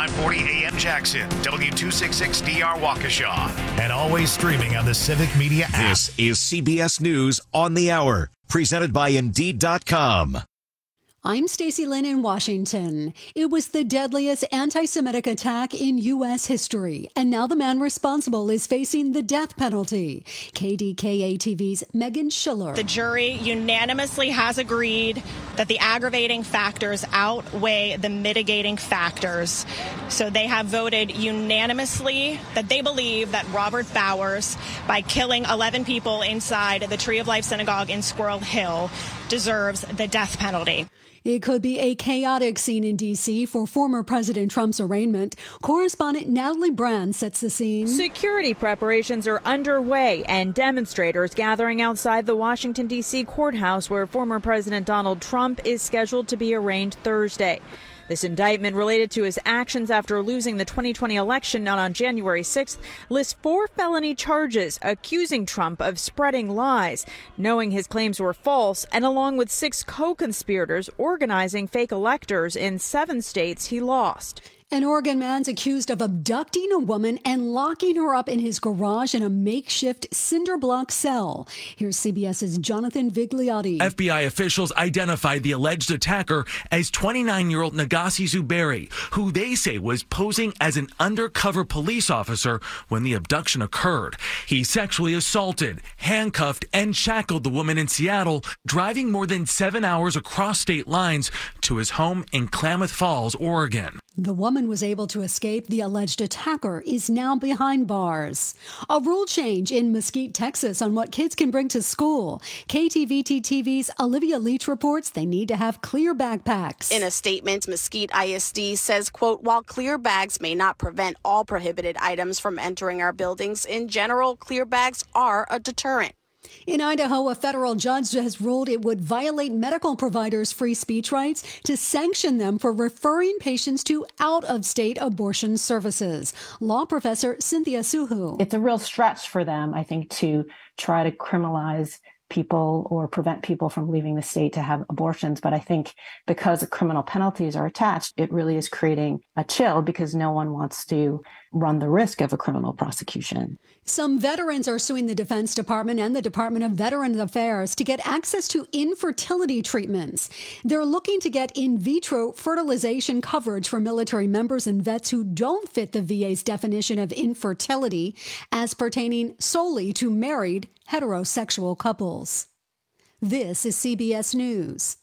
540 AM Jackson, W266DR Waukesha, and always streaming on the Civic Media app. This is CBS News on the Hour, presented by Indeed.com. I'm Stacey Lynn in Washington. It was the deadliest anti-Semitic attack in U.S. history, and now the man responsible is facing the death penalty. KDKA-TV's Megan Schiller. The jury unanimously has agreed that the aggravating factors outweigh the mitigating factors. So they have voted unanimously that they believe that Robert Bowers, by killing 11 people inside the Tree of Life Synagogue in Squirrel Hill, deserves the death penalty. It could be a chaotic scene in D.C. for former President Trump's arraignment. Correspondent Natalie Brand sets the scene. Security preparations are underway and demonstrators gathering outside the Washington, D.C. courthouse where former President Donald Trump is scheduled to be arraigned Thursday. This indictment, related to his actions after losing the 2020 election on January 6th, lists 4 felony charges accusing Trump of spreading lies, knowing his claims were false, and along with 6 co-conspirators organizing fake electors in 7 states he lost. An Oregon man's accused of abducting a woman and locking her up in his garage in a makeshift cinder block cell. Here's CBS's Jonathan Vigliotti. FBI officials identified the alleged attacker as 29-year-old Nagasi Zuberi, who they say was posing as an undercover police officer when the abduction occurred. He sexually assaulted, handcuffed, and shackled the woman in Seattle, driving more than 7 hours across state lines to his home in Klamath Falls, Oregon. The woman was able to escape. The alleged attacker is now behind bars. A rule change in Mesquite, Texas on what kids can bring to school. KTVT-TV's Olivia Leach reports they need to have clear backpacks. In a statement, Mesquite ISD says, quote, while clear bags may not prevent all prohibited items from entering our buildings, in general, clear bags are a deterrent. In Idaho, a federal judge has ruled it would violate medical providers' free speech rights to sanction them for referring patients to out-of-state abortion services. Law professor Cynthia Suhu. It's a real stretch for them, I think, to try to criminalize people or prevent people from leaving the state to have abortions. But I think because the criminal penalties are attached, it really is creating a chill because no one wants to run the risk of a criminal prosecution. Some veterans are suing the Defense Department and the Department of Veterans Affairs to get access to infertility treatments. They're looking to get in vitro fertilization coverage for military members and vets who don't fit the VA's definition of infertility as pertaining solely to married heterosexual couples. This is CBS News.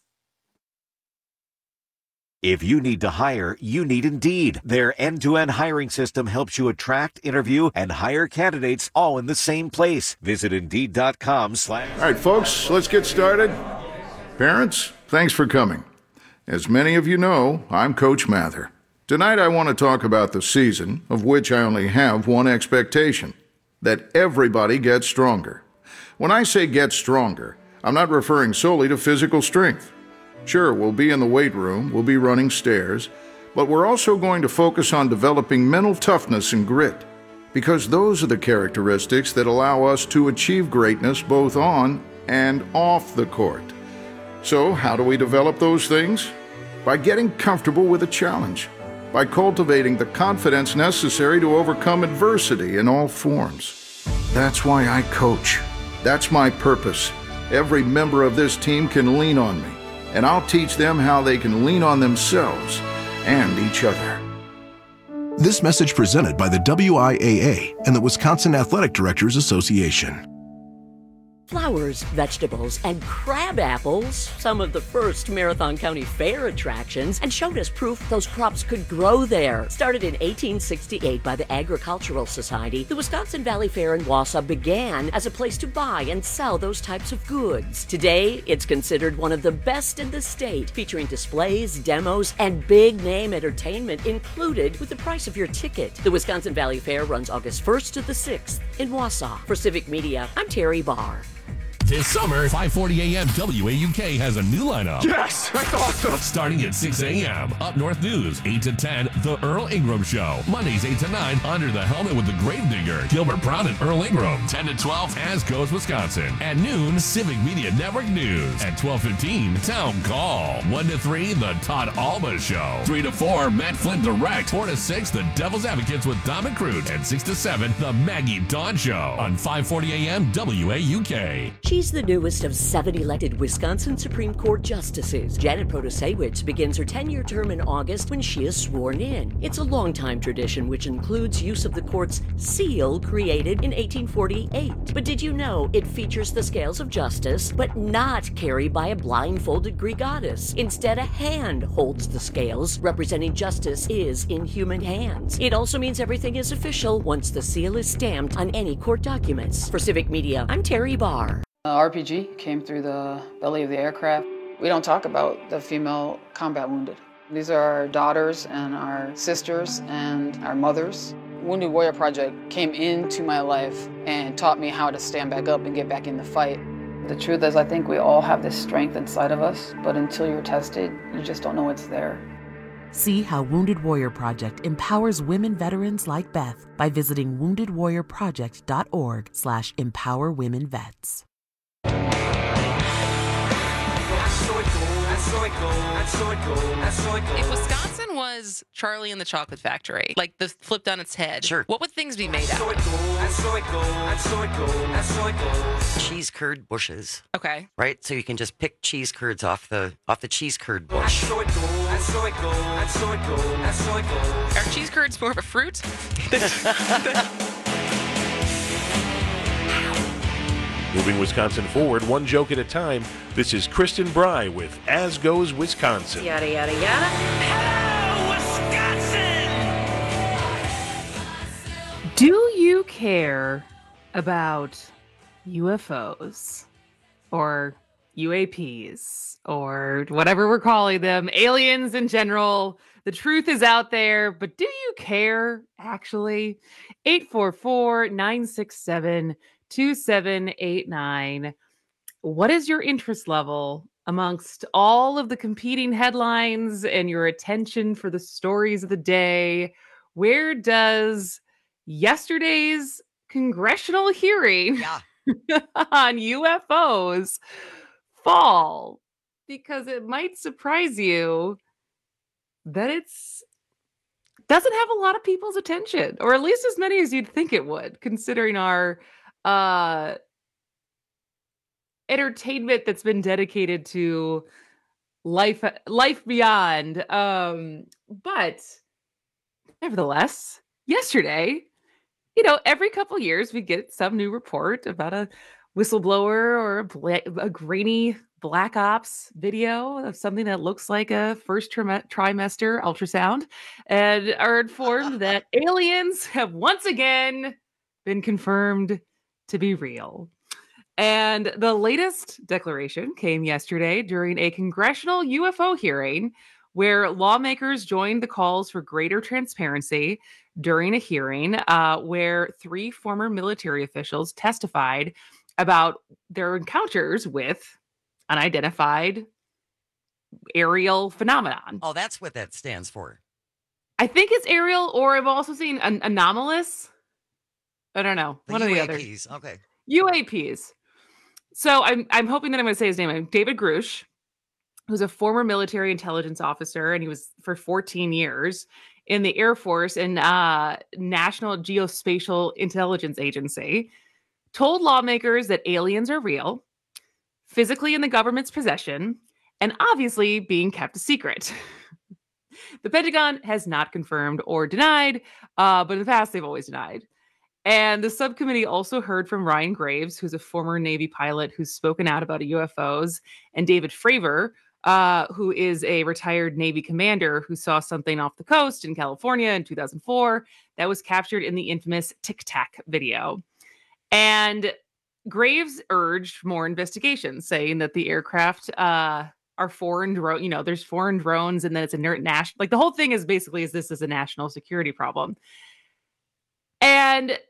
If you need to hire, you need Indeed. Their end-to-end hiring system helps you attract, interview, and hire candidates all in the same place. Visit Indeed.com/ All right, folks, let's get started. Parents, thanks for coming. As many of you know, I'm Coach Mather. Tonight I want to talk about the season, of which I only have one expectation: that everybody gets stronger. When I say get stronger, I'm not referring solely to physical strength. Sure, we'll be in the weight room, we'll be running stairs, but we're also going to focus on developing mental toughness and grit, because those are the characteristics that allow us to achieve greatness both on and off the court. So, how do we develop those things? By getting comfortable with a challenge, by cultivating the confidence necessary to overcome adversity in all forms. That's why I coach. That's my purpose. Every member of this team can lean on me, and I'll teach them how they can lean on themselves and each other. This message presented by the WIAA and the Wisconsin Athletic Directors Association. Flowers, vegetables, and crab apples, some of the first Marathon County Fair attractions, and showed us proof those crops could grow there. Started in 1868 by the Agricultural Society, the Wisconsin Valley Fair in Wausau began as a place to buy and sell those types of goods. Today, it's considered one of the best in the state, featuring displays, demos, and big-name entertainment included with the price of your ticket. The Wisconsin Valley Fair runs August 1st to the 6th in Wausau. For Civic Media, I'm Terry Barr. This summer, 540 AM WAUK has a new lineup. Yes, that's awesome. Starting at 6 a.m. Up North News, 8 to 10, The Earl Ingram Show. Mondays, 8 to 9, Under the Helmet with the Gravedigger, Gilbert Brown and Earl Ingram. 10 to 12, As Goes Wisconsin. At noon, Civic Media Network News. At 12:15, Town Call. 1 to 3, The Todd Alba Show. 3 to 4, Matt Flint Direct. 4 to 6, The Devil's Advocates with Dom and Crute. And 6 to 7, The Maggie Dawn Show on 540 AM WAUK. She's the newest of 7 elected Wisconsin Supreme Court justices. Janet Protasiewicz begins her 10-year term in August when she is sworn in. It's a long-time tradition which includes use of the court's seal created in 1848. But did you know it features the scales of justice, but not carried by a blindfolded Greek goddess? Instead, a hand holds the scales, representing justice is in human hands. It also means everything is official once the seal is stamped on any court documents. For Civic Media, I'm Terry Barr. RPG came through the belly of the aircraft. We don't talk about the female combat wounded. These are our daughters and our sisters and our mothers. Wounded Warrior Project came into my life and taught me how to stand back up and get back in the fight. The truth is, I think we all have this strength inside of us, but until you're tested, you just don't know it's there. See how Wounded Warrior Project empowers women veterans like Beth by visiting woundedwarriorproject.org/empowerwomenvets. If Wisconsin was Charlie and the Chocolate Factory, like the flipped on its head, sure, what would things be made out of? Cheese curd bushes. Okay. Right? So you can just pick cheese curds off the cheese curd bush. Are cheese curds more of a fruit? Moving Wisconsin forward, one joke at a time, this is Kristen Bry with As Goes Wisconsin. Yada, yada, yada. Hello, Wisconsin! Do you care about UFOs or UAPs or whatever we're calling them, aliens in general? The truth is out there, but do you care, actually? 844-967-2789. What is your interest level amongst all of the competing headlines and your attention for the stories of the day? Where does yesterday's congressional hearing on UFOs fall? Because it might surprise you that it's doesn't have a lot of people's attention, or at least as many as you'd think it would, considering our entertainment that's been dedicated to life beyond. But nevertheless, yesterday, every couple years we get some new report about a whistleblower or a grainy Black Ops video of something that looks like a first trimester ultrasound, and are informed that aliens have once again been confirmed to be real. And the latest declaration came yesterday during a congressional UFO hearing where lawmakers joined the calls for greater transparency during a hearing where 3 former military officials testified about their encounters with unidentified aerial phenomenon. Oh, that's what that stands for. I think it's aerial, or I've also seen anomalous. I don't know. One of the other. UAPs. Okay. UAPs. So I'm hoping that I'm going to say his name. David Grush, who's a former military intelligence officer, and he was for 14 years in the Air Force and National Geospatial Intelligence Agency, told lawmakers that aliens are real, physically in the government's possession, and obviously being kept a secret. The Pentagon has not confirmed or denied, but in the past they've always denied. And the subcommittee also heard from Ryan Graves, who's a former Navy pilot who's spoken out about UFOs, and David Fravor, who is a retired Navy commander who saw something off the coast in California in 2004 that was captured in the infamous Tic Tac video. And Graves urged more investigations, saying that the aircraft are foreign drone. There's foreign drones, and then it's a national. Like the whole thing is basically this is a national security problem. And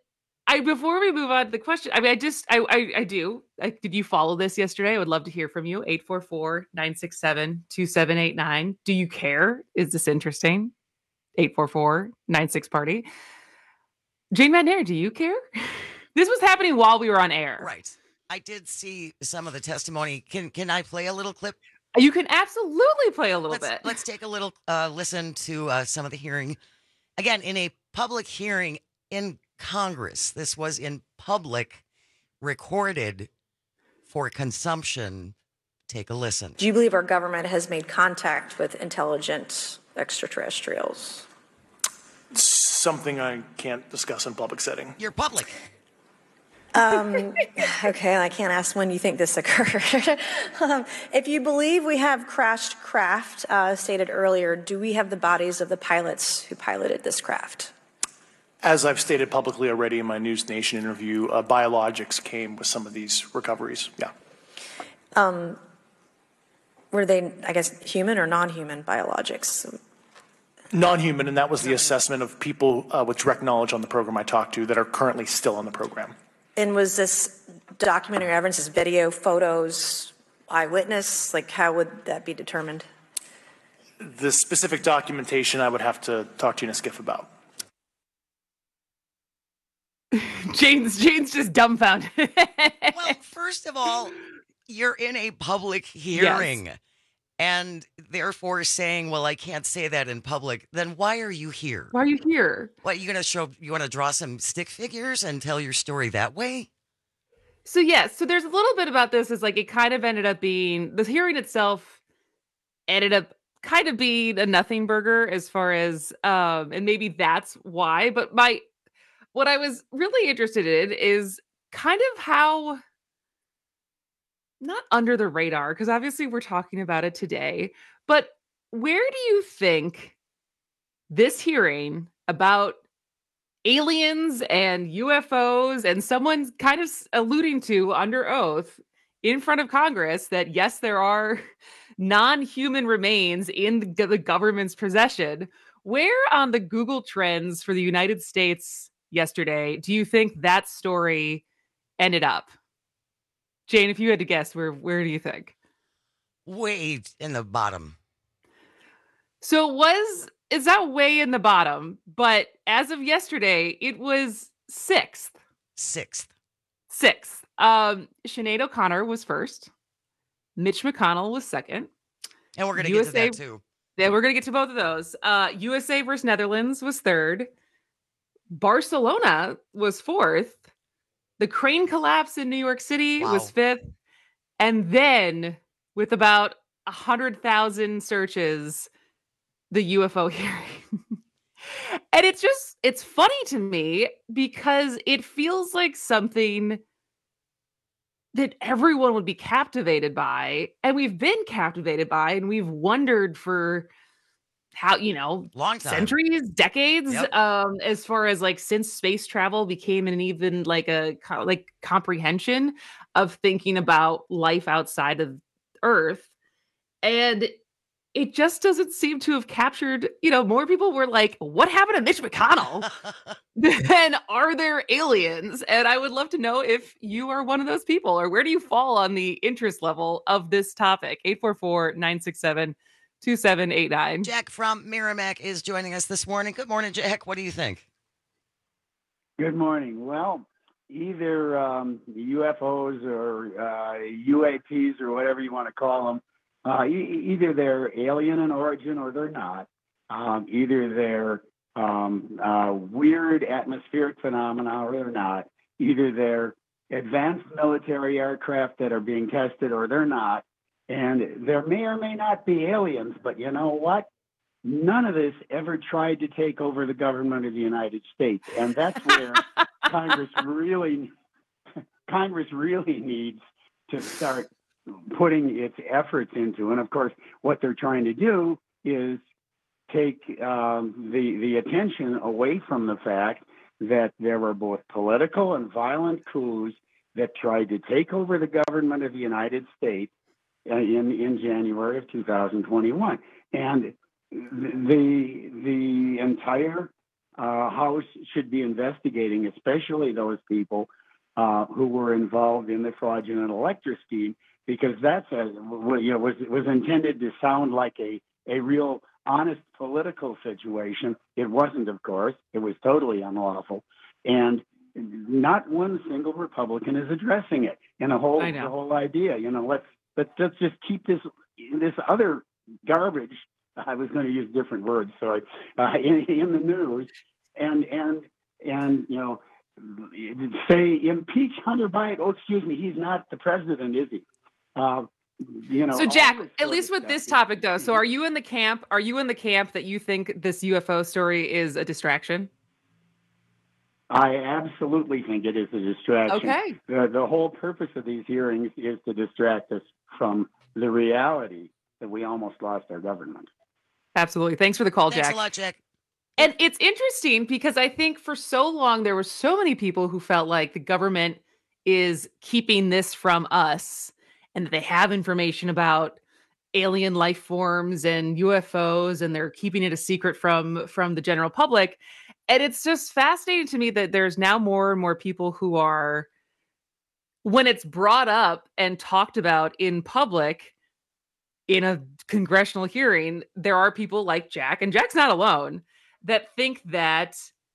before we move on to the question, I mean, I do. Did you follow this yesterday? I would love to hear from you. 844-967-2789. Do you care? Is this interesting? 844-96-party. Jane McNair, do you care? This was happening while we were on air. Right. I did see some of the testimony. Can I play a little clip? You can absolutely play a little bit. Let's take a little listen to some of the hearing. Again, in a public hearing in Congress. This was in public, recorded for consumption. Take a listen. Do you believe our government has made contact with intelligent extraterrestrials? Something I can't discuss in public setting. You're public. Okay, I can't ask when you think this occurred. If you believe we have crashed craft, stated earlier, do we have the bodies of the pilots who piloted this craft? As I've stated publicly already in my News Nation interview, biologics came with some of these recoveries. Yeah. Were they, I guess, human or non-human biologics? Non-human, and that was the assessment of people with direct knowledge on the program I talked to that are currently still on the program. And was this documentary evidence, this video, photos, eyewitness? Like, how would that be determined? The specific documentation I would have to talk to you in a skiff about. Jane's just dumbfounded. Well, first of all, you're in a public hearing. Yes. And therefore saying, well, I can't say that in public, then why are you here? Why are you here? What, you want to draw some stick figures and tell your story that way? So, yes. So there's a little bit about this is like it kind of ended up being, the hearing itself ended up kind of being a nothing burger as far as, and maybe that's why. But what I was really interested in is kind of how, not under the radar, because obviously we're talking about it today, but where do you think this hearing about aliens and UFOs and someone's kind of alluding to under oath in front of Congress that, yes, there are non-human remains in the government's possession, where on the Google Trends for the United States yesterday do you think that story ended up? Jane, if you had to guess, where do you think? Way in the bottom. So is that way in the bottom? But as of yesterday, it was sixth. Sixth. Sinead O'Connor was first. Mitch McConnell was second. And we're going to get to that too. Yeah, we're going to get to both of those. USA versus Netherlands was third. Barcelona was fourth. The crane collapse in New York City was fifth. And then with about 100,000 searches, the UFO hearing. And it's funny to me because it feels like something that everyone would be captivated by. And we've been captivated by, and we've wondered for how, long time, centuries, decades, yep. As far as like since space travel became an even like comprehension of thinking about life outside of Earth. And it just doesn't seem to have captured, more people were like, what happened to Mitch McConnell? Then are there aliens? And I would love to know if you are one of those people, or where do you fall on the interest level of this topic? 844-967-2789. Jack from Merrimack is joining us this morning. Good morning, Jack. What do you think? Good morning. Well, either UFOs or UAPs or whatever you want to call them, either they're alien in origin or they're not. Either they're weird atmospheric phenomena or they're not. Either they're advanced military aircraft that are being tested or they're not. And there may or may not be aliens, but you know what? None of this ever tried to take over the government of the United States. And that's where Congress really needs to start putting its efforts into. And of course, what they're trying to do is take the attention away from the fact that there were both political and violent coups that tried to take over the government of the United States in January of 2021. And the entire House should be investigating, especially those people who were involved in the fraudulent elector scheme, because that's was intended to sound like a real honest political situation. It wasn't, of course. It was totally unlawful, and not one single Republican is addressing it. And the whole idea, let's just keep this other garbage. I was going to use different words, sorry, in the news, and say impeach Hunter Biden. Oh, excuse me, he's not the president, is he? So Jack, at least with this topic though, so are you in the camp that you think this UFO story is a distraction? I absolutely think it is a distraction. Okay. The whole purpose of these hearings is to distract us from the reality that we almost lost our government. Absolutely. Thanks for the call, Jack. Thanks a lot, Jack. And it's interesting because I think for so long there were so many people who felt like the government is keeping this from us and that they have information about alien life forms and UFOs and they're keeping it a secret from the general public. And it's just fascinating to me that there's now more and more people who are, when it's brought up and talked about in public in a congressional hearing, there are people like Jack, and Jack's not alone, that think that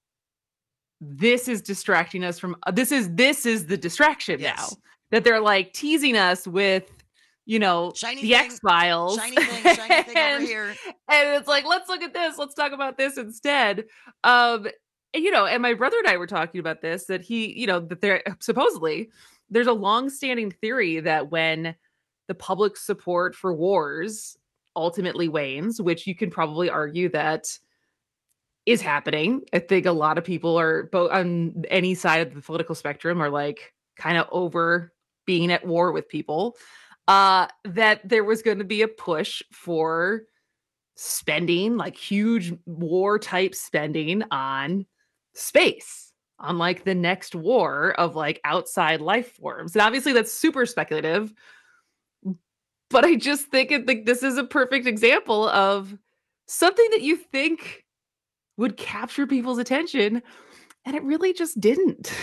this is distracting us from this is the distraction now. That they're like teasing us with, the X-Files. Shiny thing over here. And it's like, let's look at this. Let's talk about this instead. And my brother and I were talking about this, that that there supposedly there's a long-standing theory that when the public support for wars ultimately wanes, which you can probably argue that is happening. I think a lot of people are both on any side of the political spectrum are like kind of over being at war with people, that there was going to be a push for spending, like huge war type spending on space, on like the next war of like outside life forms. And obviously that's super speculative, but I just think this is a perfect example of something that you think would capture people's attention, and it really just didn't.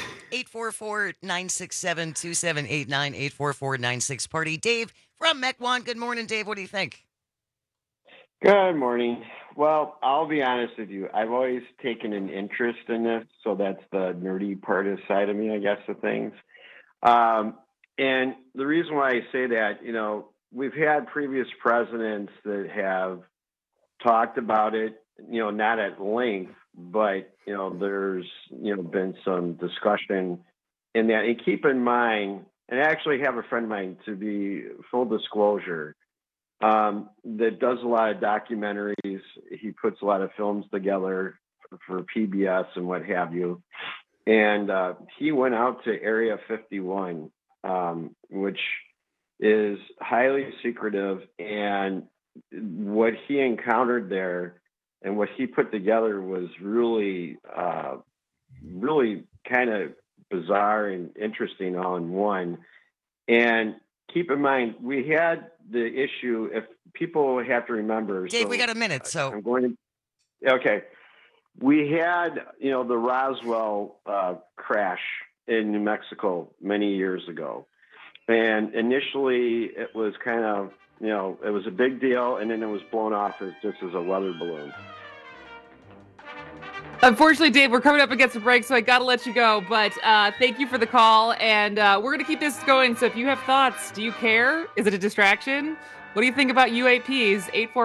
844-967-2789, 844-96-PARTY. Dave from Mequon. Good morning, Dave. What do you think? Good morning. Well, I'll be honest with you. I've always taken an interest in this, so that's the nerdy part of side of me, I guess, of things. And the reason why I say that, we've had previous presidents that have talked about it, not at length, but, there's, been some discussion in that. And keep in mind, and I actually have a friend of mine, to be full disclosure, that does a lot of documentaries. He puts a lot of films together for PBS and what have you. And he went out to Area 51, which is highly secretive. And what he encountered there and what he put together was really, really kind of bizarre and interesting all in one. And keep in mind, we had the issue, if people have to remember. Dave, we got a minute, so. I'm going to, okay. We had, the Roswell crash in New Mexico many years ago. And initially it was kind of, it was a big deal, and then it was blown off as a weather balloon. Unfortunately, Dave, we're coming up against a break, so I got to let you go. But thank you for the call, and we're going to keep this going. So if you have thoughts, do you care? Is it a distraction? What do you think about UAPs?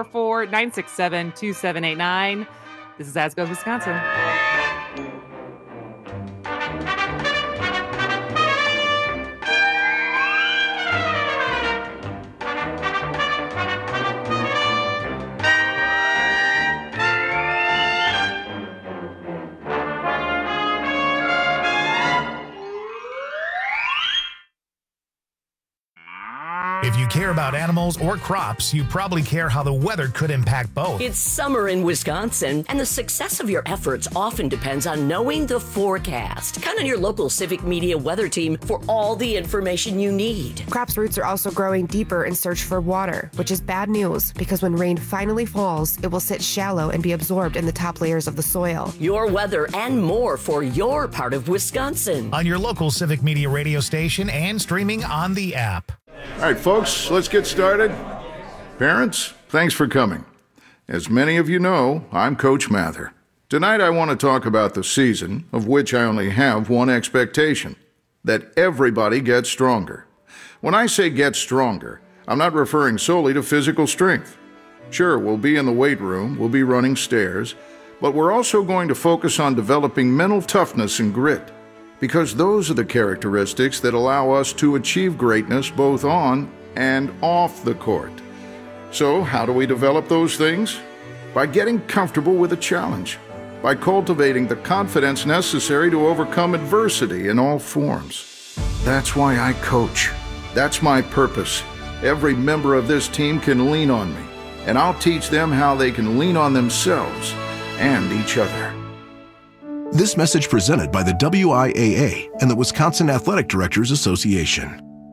844-967-2789. This is As Goes Wisconsin. If you care care about animals or crops, you probably care how the weather could impact both. It's summer in Wisconsin, and the success of your efforts often depends on knowing the forecast. Count on your local Civic Media weather team for all the information you need. Crops' roots are also growing deeper in search for water, which is bad news because when rain finally falls, it will sit shallow and be absorbed in the top layers of the soil. Your weather and more for your part of Wisconsin. On your local Civic Media radio station and streaming on the app. All right, folks, let's get started. Parents, thanks for coming. As many of you know, I'm Coach Mather. Tonight I want to talk about the season, of which I only have one expectation, that everybody gets stronger. When I say get stronger, I'm not referring solely to physical strength. Sure, we'll be in the weight room, we'll be running stairs, but we're also going to focus on developing mental toughness and grit, because those are the characteristics that allow us to achieve greatness both on and off the court. So, how do we develop those things? By getting comfortable with a challenge, by cultivating the confidence necessary to overcome adversity in all forms. That's why I coach. That's my purpose. Every member of this team can lean on me, and I'll teach them how they can lean on themselves and each other. This message presented by the WIAA and the Wisconsin Athletic Directors Association.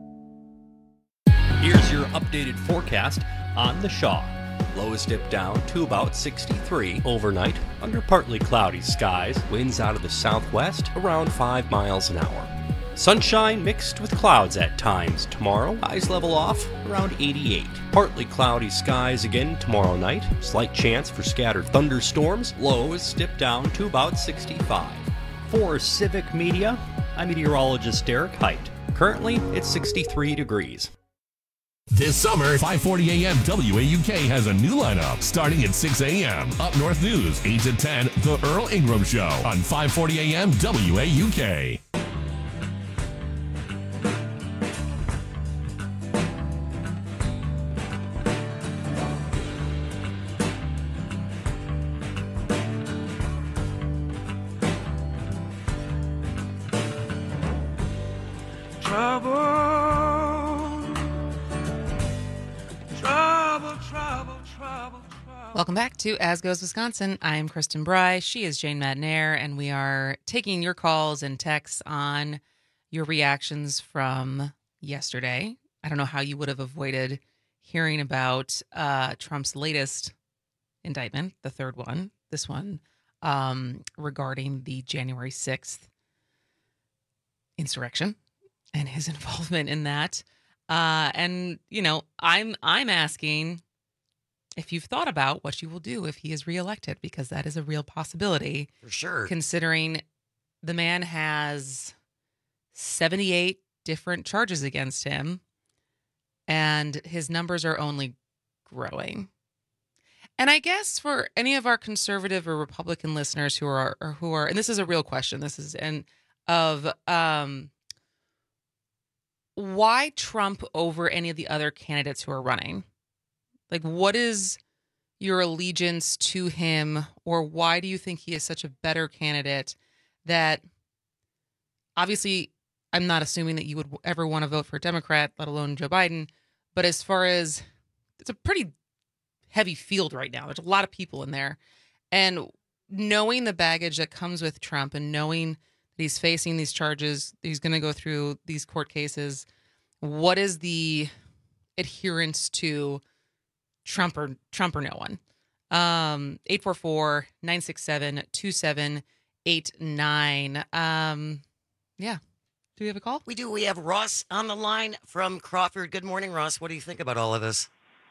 Here's your updated forecast on the Shaw. Lows dip down to about 63 overnight under partly cloudy skies. Winds out of the southwest around 5 miles an hour. Sunshine mixed with clouds at times tomorrow. Highs level off around 88. Partly cloudy skies again tomorrow night. Slight chance for scattered thunderstorms. Lows dip down to about 65. For Civic Media, I'm meteorologist Derek Height. Currently, it's 63 degrees. This summer, 5:40 a.m. WAUK has a new lineup starting at 6 a.m. Up North News, 8 to 10, The Earl Ingram Show on 5:40 a.m. WAUK. Welcome back to As Goes Wisconsin. I'm Kristen Bry. She is Jane Madnair, and we are taking your calls and texts on your reactions from yesterday. I don't know how you would have avoided hearing about Trump's latest indictment, the third one, this one, regarding the January 6th insurrection and his involvement in that. And, you know, I'm asking if you've thought about what you will do if he is reelected, because that is a real possibility. For sure. Considering the man has 78 different charges against him, and his numbers are only growing. And I guess for any of our conservative or Republican listeners who are, and this is a real question, why Trump over any of the other candidates who are running? Like, what is your allegiance to him, or why do you think he is such a better candidate that, obviously, I'm not assuming that you would ever want to vote for a Democrat, let alone Joe Biden, but as far as, it's a pretty heavy field right now. There's a lot of people in there. And knowing the baggage that comes with Trump and knowing that he's facing these charges, he's going to go through these court cases, what is the adherence to Trump or no one? 844-967-2789. Yeah. Do we have a call? We do. We have Ross on the line from Crawford. Good morning, Ross. What do you think about all of this?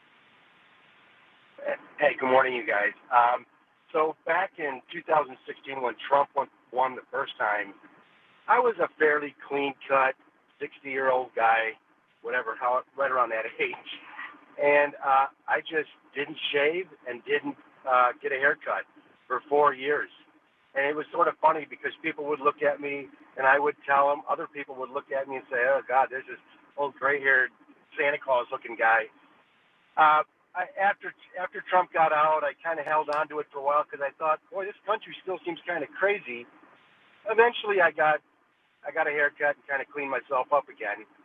Hey, good morning, you guys. So back in 2016, when Trump won the first time, I was a fairly clean-cut, 60-year-old guy, whatever, right around that age. And I just didn't shave and didn't get a haircut for 4 years. And it was sort of funny because people would look at me and I would tell them, other people would look at me and say, oh, God, there's this old gray-haired Santa Claus-looking guy. After Trump got out, I kind of held on to it for a while because I thought, boy, this country still seems kind of crazy. Eventually, I got a haircut and kind of cleaned myself up again.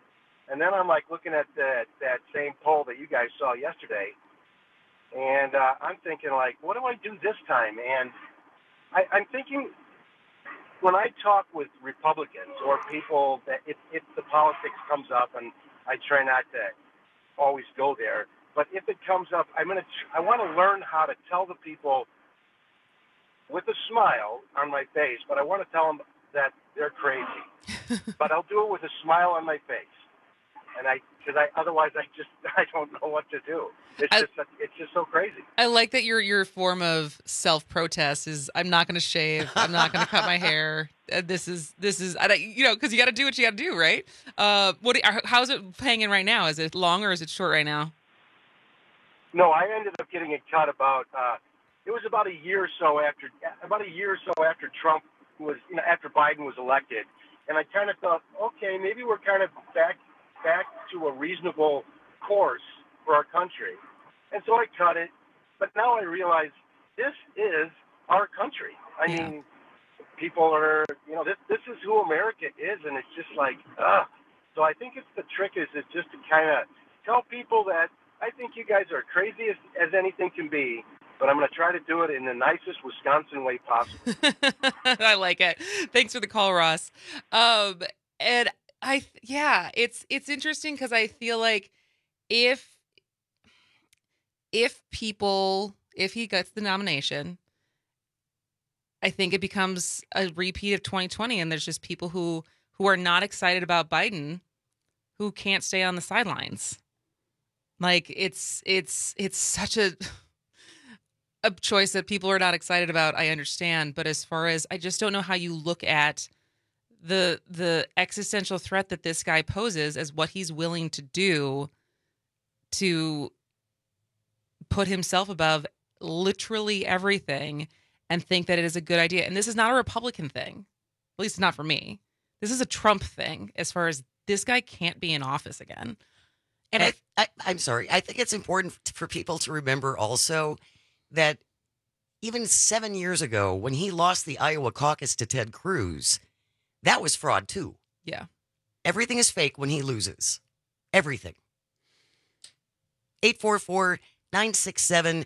And then I'm like looking at that same poll that you guys saw yesterday, and I'm thinking like, what do I do this time? And I'm thinking when I talk with Republicans or people that if the politics comes up, and I try not to always go there, but if it comes up, I want to learn how to tell the people with a smile on my face, but I want to tell them that they're crazy. But I'll do it with a smile on my face. And otherwise I don't know what to do. It's just so crazy. I like that your form of self-protest is I'm not going to shave, I'm not going to cut my hair. This is because you got to do what you got to do, right? How's it hanging right now? Is it long or is it short right now? No, I ended up getting it cut about a year or so after Trump was after Biden was elected, and I kind of thought, okay, maybe we're kind of back to a reasonable course for our country. And so I cut it, but now I realize this is our country. I mean, people are, this is who America is, and it's just like, So I think the trick is just to kind of tell people that I think you guys are crazy as anything can be, but I'm going to try to do it in the nicest Wisconsin way possible. I like it. Thanks for the call, Ross. And it's interesting because I feel like if he gets the nomination, I think it becomes a repeat of 2020, and there's just people who are not excited about Biden who can't stay on the sidelines. Like it's such a choice that people are not excited about. I understand, but as far as I just don't know how you look at the existential threat that this guy poses as what he's willing to do to put himself above literally everything and think that it is a good idea. And this is not a Republican thing, at least not for me. This is a Trump thing as far as this guy can't be in office again. And I'm sorry. I think it's important for people to remember also that even 7 years ago, when he lost the Iowa caucus to Ted Cruz, that was fraud too. Yeah. Everything is fake when he loses. Everything. 844-967-2789,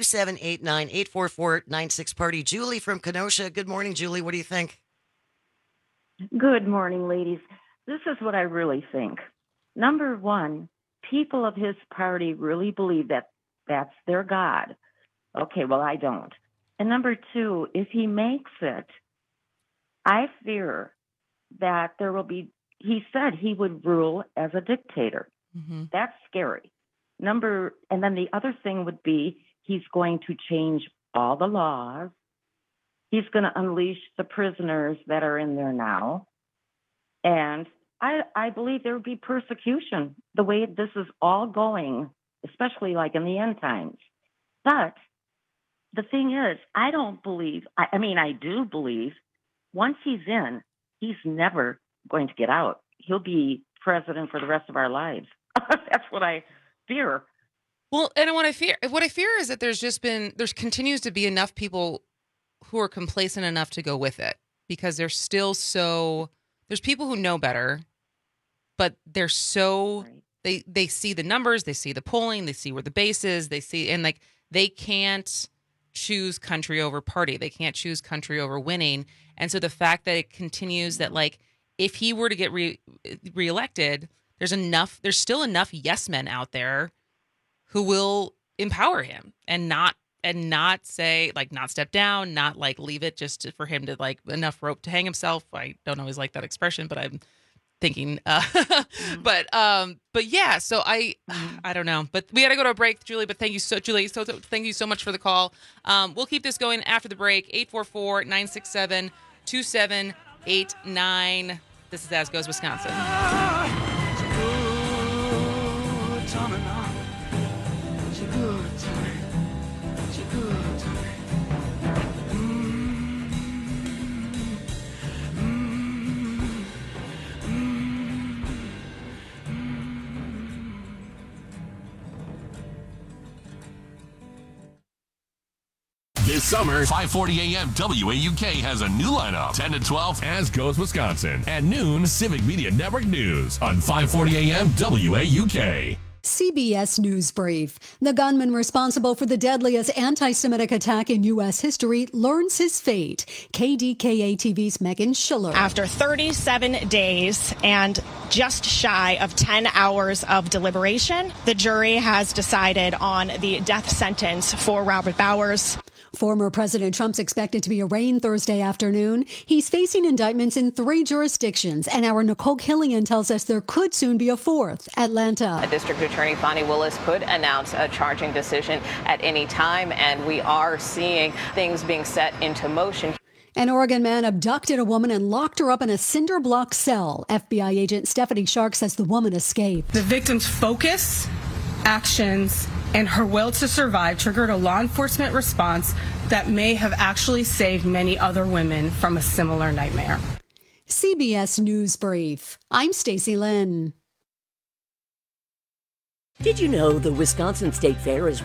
844-96-PARTY. Julie from Kenosha. Good morning, Julie. What do you think? Good morning, ladies. This is what I really think. Number one, people of his party really believe that that's their God. Okay, well, I don't. And number two, if he makes it, I fear that there will be, he said he would rule as a dictator. Mm-hmm. That's scary. And then the other thing would be he's going to change all the laws. He's going to unleash the prisoners that are in there now. And I believe there would be persecution the way this is all going, especially like in the end times. But the thing is, I don't believe, I do believe once he's in, he's never going to get out. He'll be president for the rest of our lives. That's what I fear. Well, and what I fear is that there continues to be enough people who are complacent enough to go with it because there's people who know better, but they're so, right. They see the numbers, they see the polling, they see where the base is, and they can't choose country over party. They can't choose country over winning. And so the fact that it continues that if he were to get reelected, there's still enough yes men out there who will empower him and not say not step down, not leave it just for him to enough rope to hang himself. I don't always like that expression, but I'm thinking, but yeah, so I don't know, but we got to go to a break, Julie, but thank you so much for the call. We'll keep this going after the break. 844-967-2789. This is As Goes Wisconsin. This summer, 5:40 a.m. WAUK has a new lineup. 10 to 12, As Goes Wisconsin. At noon, Civic Media Network News on 5:40 a.m. WAUK. CBS News Brief. The gunman responsible for the deadliest anti-Semitic attack in U.S. history learns his fate. KDKA TV's Megan Schiller. After 37 days and just shy of 10 hours of deliberation, the jury has decided on the death sentence for Robert Bowers. Former President Trump's expected to be arraigned Thursday afternoon. He's facing indictments in 3 jurisdictions, and our Nicole Killian tells us there could soon be a 4th. Atlanta. District Attorney Fani Willis could announce a charging decision at any time, and we are seeing things being set into motion. An Oregon man abducted a woman and locked her up in a cinder block cell. FBI agent Stephanie Shark says the woman escaped. The victim's focus, actions, and her will to survive triggered a law enforcement response that may have actually saved many other women from a similar nightmare. CBS News Brief. I'm Stacy Lynn. Did you know the Wisconsin State Fair is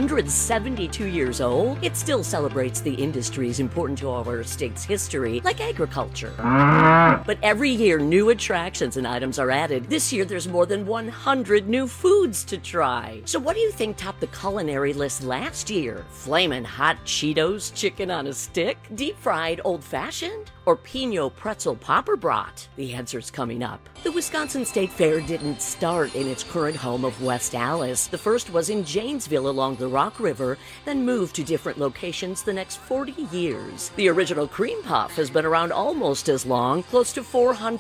172 years old? It still celebrates the industries important to our state's history, like agriculture. But every year, new attractions and items are added. This year, there's more than 100 new foods to try. So what do you think topped the culinary list last year? Flamin' hot Cheetos chicken on a stick? Deep-fried old-fashioned? Or Pinot pretzel popper brat? The answer's coming up. The Wisconsin State Fair didn't start in its current home of West Allis. The first was in Janesville along the Rock River, then moved to different locations the next 40 years. The original cream puff has been around almost as long. Close to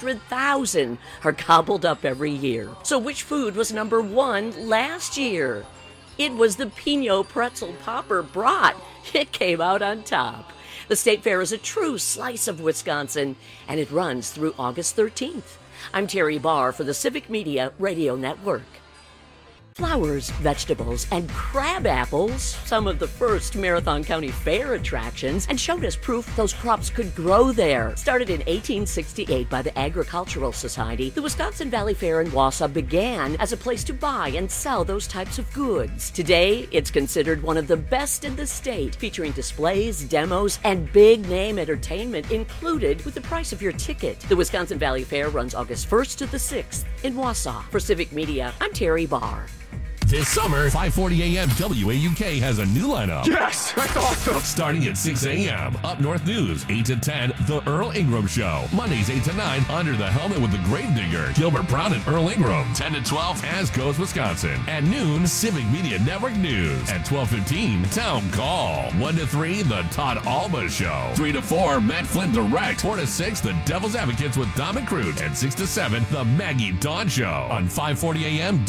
400,000 are gobbled up every year. So which food was number 1 last year? It was the Pinot pretzel popper brat. It came out on top. The State Fair is a true slice of Wisconsin, and it runs through August 13th. I'm Terry Barr for the Civic Media Radio Network. Flowers, vegetables, and crab apples, some of the first Marathon County Fair attractions, and showed us proof those crops could grow there. Started in 1868 by the Agricultural Society, the Wisconsin Valley Fair in Wausau began as a place to buy and sell those types of goods. Today, it's considered one of the best in the state, featuring displays, demos, and big-name entertainment included with the price of your ticket. The Wisconsin Valley Fair runs August 1st to the 6th in Wausau. For Civic Media, I'm Terry Barr. This summer, 5:40 a.m. WAUK has a new lineup. Yes, that's awesome. Starting at 6 a.m. Up North News, 8 to 10, The Earl Ingram Show. Mondays, 8 to 9, Under the Helmet with the Gravedigger, Gilbert Brown and Earl Ingram. 10 to 12, As Goes Wisconsin. At noon, Civic Media Network News. At 12:15, Town Call. 1 to 3, The Todd Alba Show. 3 to 4, Matt Flynn Direct. 4 to 6, The Devil's Advocates with Dom and Crute. And 6 to 7, The Maggie Dawn Show. On 5:40 a.m.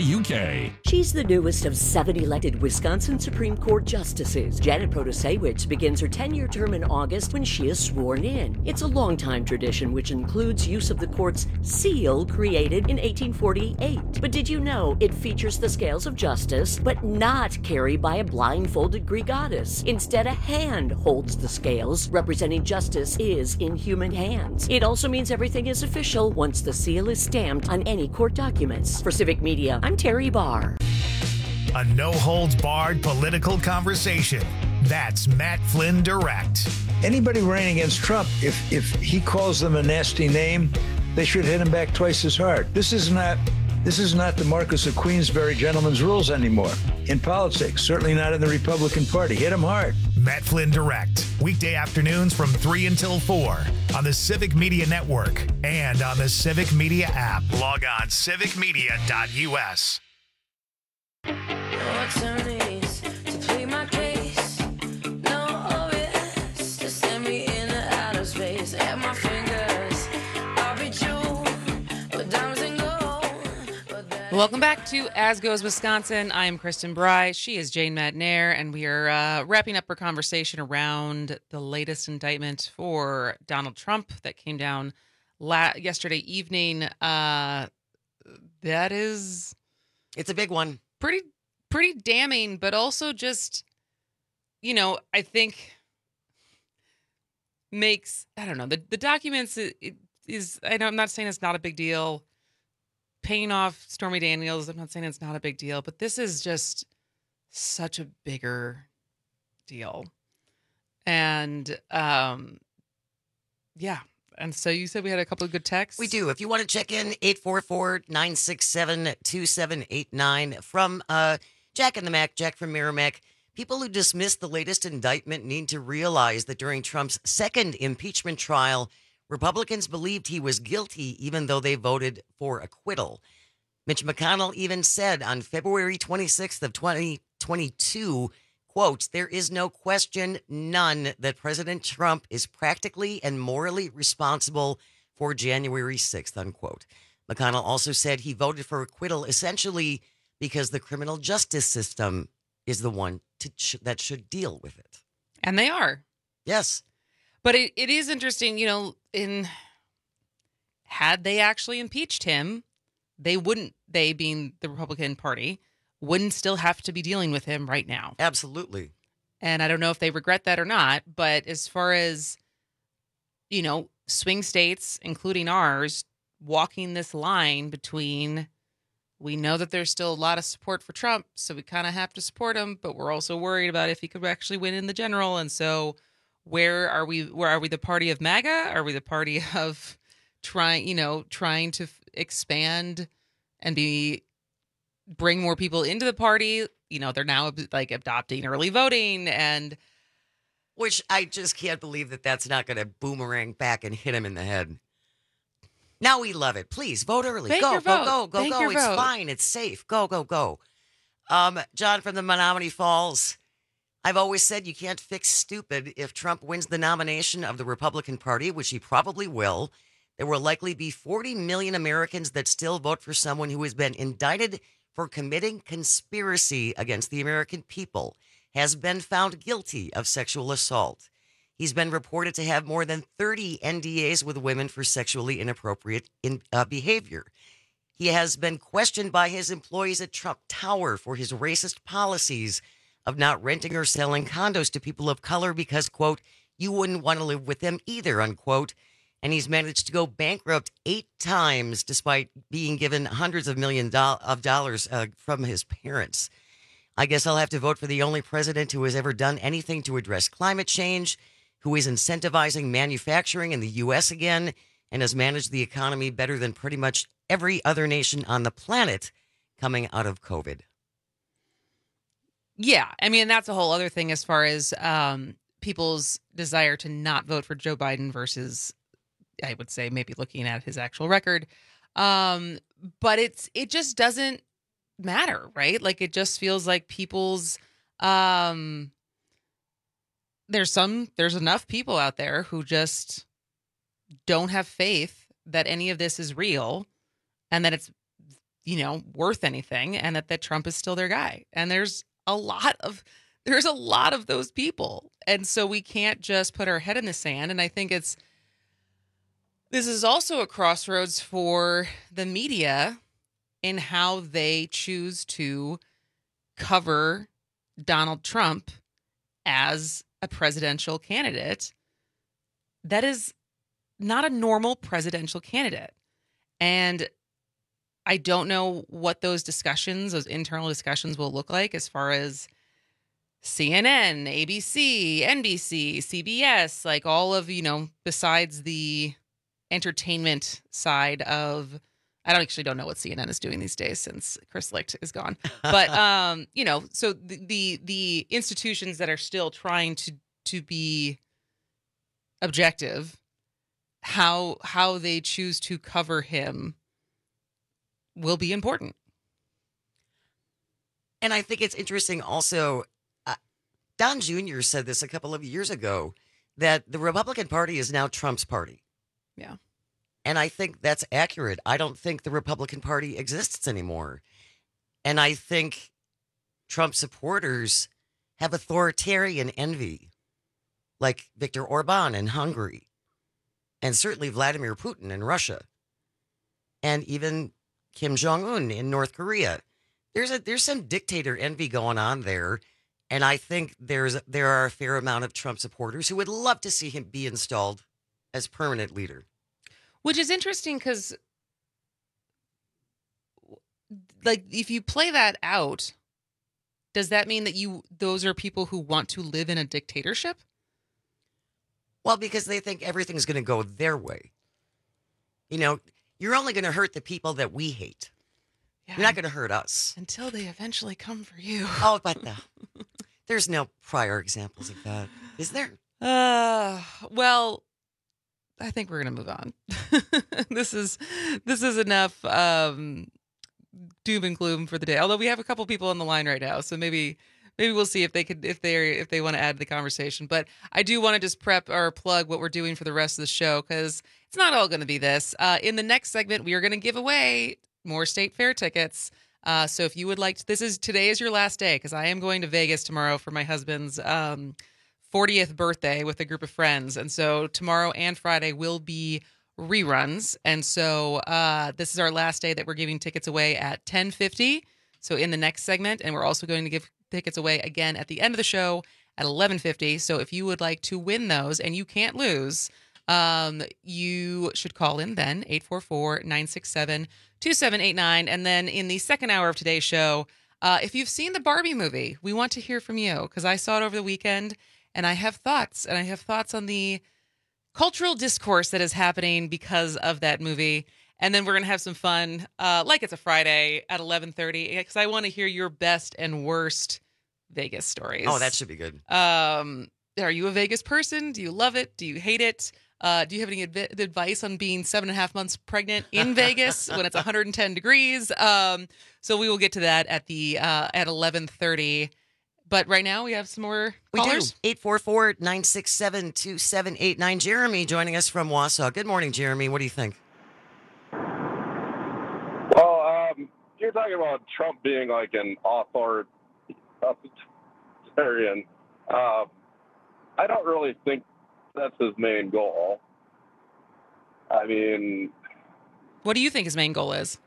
WAUK. She's the newest of 7 elected Wisconsin Supreme Court justices. Janet Protasewicz begins her 10-year term in August when she is sworn in. It's a long-time tradition which includes use of the court's seal created in 1848. But did you know it features the scales of justice, but not carried by a blindfolded Greek goddess? Instead, a hand holds the scales, representing justice is in human hands. It also means everything is official once the seal is stamped on any court documents. For Civic Media, I'm Terry Barr. A no-holds-barred political conversation. That's Matt Flynn Direct. Anybody running against Trump, if he calls them a nasty name, they should hit him back twice as hard. This is not the Marquess of Queensberry gentleman's rules anymore. In politics, certainly not in the Republican Party. Hit him hard. Matt Flynn Direct. Weekday afternoons from 3 until 4 on the Civic Media Network and on the Civic Media app. Log on civicmedia.us. Attorneys to plead my case. No OS to send me into outer space. At my fingers, I'll be true with diamonds and gold. Welcome back to As Goes Wisconsin. I am Kristen Bry. She is Jane Madnair, and we are wrapping up our conversation around the latest indictment for Donald Trump that came down yesterday evening. It's a big one. Pretty damning, but also just, I think makes, I don't know, the documents is, I know I'm not saying it's not a big deal. Paying off Stormy Daniels, I'm not saying it's not a big deal, but this is just such a bigger deal. And yeah. And so you said we had a couple of good texts? We do. If you want to check in, 844-967-2789 from Jack and the Mac, Jack from Merrimack. People who dismiss the latest indictment need to realize that during Trump's second impeachment trial, Republicans believed he was guilty even though they voted for acquittal. Mitch McConnell even said on February 26th of 2022, quote, "There is no question, none, that President Trump is practically and morally responsible for January 6th, unquote." McConnell also said he voted for acquittal essentially because the criminal justice system is the one that should deal with it. And they are. Yes. But it is interesting, had they actually impeached him, they being the Republican Party, wouldn't still have to be dealing with him right now. Absolutely. And I don't know if they regret that or not, but as far as, swing states, including ours, walking this line between, we know that there's still a lot of support for Trump, so we kind of have to support him, but we're also worried about if he could actually win in the general. And so where are we the party of MAGA? Are we the party of trying to expand and bring more people into the party? They're now like adopting early voting, and which I just can't believe that that's not going to boomerang back and hit him in the head. Now we love it. Please vote early. Bank Go. Your vote. It's fine. It's safe. Go. John from the Menominee Falls. I've always said you can't fix stupid. If Trump wins the nomination of the Republican Party, which he probably will, there will likely be 40 million Americans that still vote for someone who has been indicted for committing conspiracy against the American people, has been found guilty of sexual assault. He's been reported to have more than 30 NDAs with women for sexually inappropriate behavior. He has been questioned by his employees at Trump Tower for his racist policies of not renting or selling condos to people of color because, quote, "you wouldn't want to live with them either," unquote. And he's managed to go bankrupt 8 times despite being given hundreds of millions of dollars from his parents. I guess I'll have to vote for the only president who has ever done anything to address climate change, who is incentivizing manufacturing in the U.S. again, and has managed the economy better than pretty much every other nation on the planet coming out of COVID. Yeah, I mean, that's a whole other thing as far as people's desire to not vote for Joe Biden versus, I would say, maybe looking at his actual record. But it just doesn't matter, right? Like, it just feels like people's there's enough people out there who just don't have faith that any of this is real and that it's, worth anything, and that Trump is still their guy. And there's a lot of those people. And so we can't just put our head in the sand. And I think this is also a crossroads for the media in how they choose to cover Donald Trump as a presidential candidate that is not a normal presidential candidate. And I don't know what those internal discussions will look like as far as CNN, ABC, NBC, CBS, like all of, besides the entertainment side of, I don't know what CNN is doing these days since Chris Licht is gone. But, so the institutions that are still trying to be objective, how they choose to cover him will be important. And I think it's interesting also, Don Jr. said this a couple of years ago, that the Republican Party is now Trump's party. Yeah. And I think that's accurate. I don't think the Republican Party exists anymore. And I think Trump supporters have authoritarian envy, like Viktor Orban in Hungary, and certainly Vladimir Putin in Russia, and even Kim Jong-un in North Korea. There's some dictator envy going on there. And I think there are a fair amount of Trump supporters who would love to see him be installed as permanent leader. Which is interesting because, like, if you play that out, does that mean that those are people who want to live in a dictatorship? Well, because they think everything's going to go their way. You know, you're only going to hurt the people that we hate. Yeah. You're not going to hurt us. Until they eventually come for you. Oh, but there's no prior examples of that, is there? Well, I think we're going to move on. This is enough doom and gloom for the day. Although we have a couple people on the line right now, so maybe we'll see if they want to add to the conversation. But I do want to just prep or plug what we're doing for the rest of the show, because it's not all going to be this. In the next segment, we are going to give away more state fair tickets. So if you would like to, today is your last day, because I am going to Vegas tomorrow for my husband's 40th birthday with a group of friends. And so tomorrow and Friday will be reruns. And so this is our last day that we're giving tickets away at 10:50. So in the next segment, and we're also going to give tickets away again at the end of the show at 11:50. So if you would like to win those and you can't lose, you should call in then, 844-967-2789. And then in the second hour of today's show, if you've seen the Barbie movie, we want to hear from you, because I saw it over the weekend and I have thoughts. And I have thoughts on the cultural discourse that is happening because of that movie. And then we're going to have some fun, like it's a Friday at 11:30, because I want to hear your best and worst Vegas stories. Oh, that should be good. Are you a Vegas person? Do you love it? Do you hate it? Do you have any advice on being 7.5 months pregnant in Vegas when it's 110 degrees? So we will get to that at 11:30. But right now we have some more callers. We do. 844-967-2789. Jeremy joining us from Wausau. Good morning, Jeremy. What do you think? Well, you're talking about Trump being like an authoritarian. I don't really think that's his main goal. I mean, what do you think his main goal is?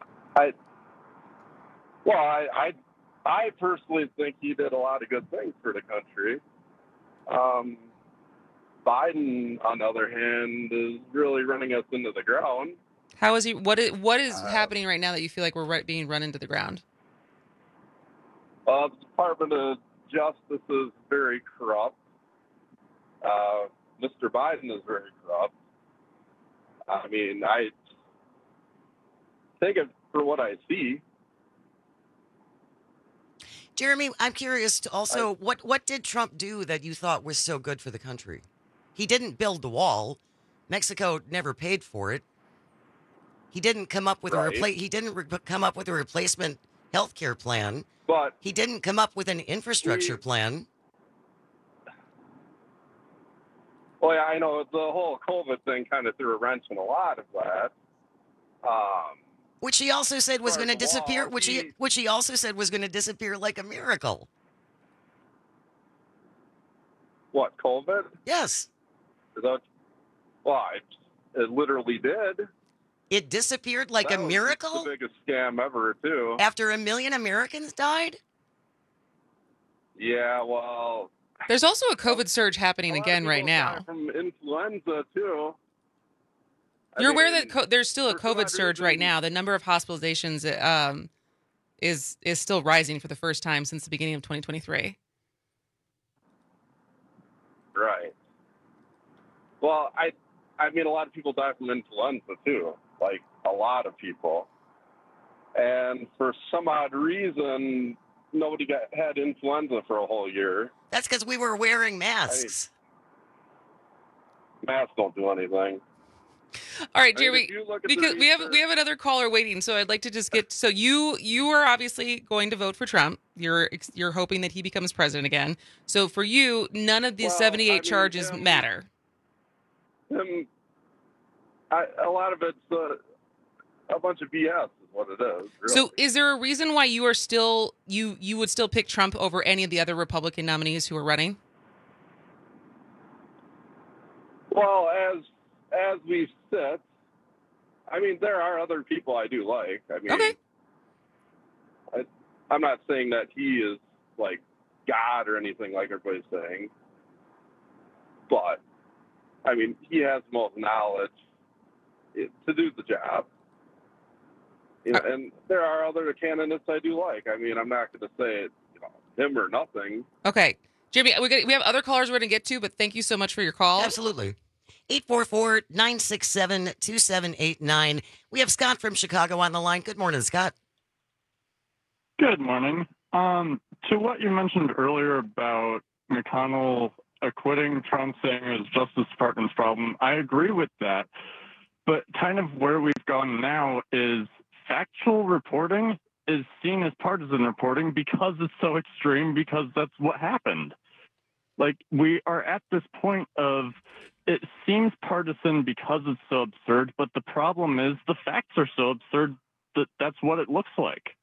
I personally think he did a lot of good things for the country. Biden, on the other hand, is really running us into the ground. How is he? What is happening right now that you feel like we're being run into the ground? The Department of Justice is very corrupt. Mr. Biden is very corrupt. I mean, I take it for what I see. Jeremy, I'm curious to also, what did Trump do that you thought was so good for the country? He didn't build the wall. Mexico never paid for it. He didn't come up with come up with a replacement health care plan. But he didn't come up with an infrastructure plan. Well, yeah, I know the whole COVID thing kind of threw a wrench in a lot of that. Which he also said was going to disappear. Which he also said was going to disappear like a miracle. What, COVID? Yes. It literally did. It disappeared like a miracle? That was the biggest scam ever, too. After 1 million Americans died? Yeah, well... There's also a COVID surge happening again right now. From influenza, too. You're aware that there's still a COVID surge right now. The number of hospitalizations is still rising for the first time since the beginning of 2023. Right. Well, I mean, a lot of people die from influenza, too. Like, a lot of people. And for some odd reason, nobody had influenza for a whole year. That's because we were wearing masks. Masks don't do anything. All right, Jeremy, because we have another caller waiting, so I'd like to just get. So you are obviously going to vote for Trump. You're hoping that he becomes president again. So for you, none of the 78 charges matter. A lot of it's a bunch of BS, is what it is. Really. So is there a reason why you are still you would still pick Trump over any of the other Republican nominees who are running? Well, as we sit, I mean, there are other people I do like. I mean, okay. I'm not saying that he is like God or anything like everybody's saying, but I mean, he has the most knowledge to do the job. You know, and there are other candidates I do like. I mean, I'm not going to say him or nothing. Okay. Jeremy, we have other callers we're going to get to, but thank you so much for your call. Absolutely. 844-967-2789. We have Scott from Chicago on the line. Good morning, Scott. Good morning. To what you mentioned earlier about McConnell acquitting Trump, saying it was Justice Department's problem, I agree with that. But kind of where we've gone now is factual reporting is seen as partisan reporting because it's so extreme, because that's what happened. Like, we are at this point of it seems partisan because it's so absurd, but the problem is the facts are so absurd that that's what it looks like.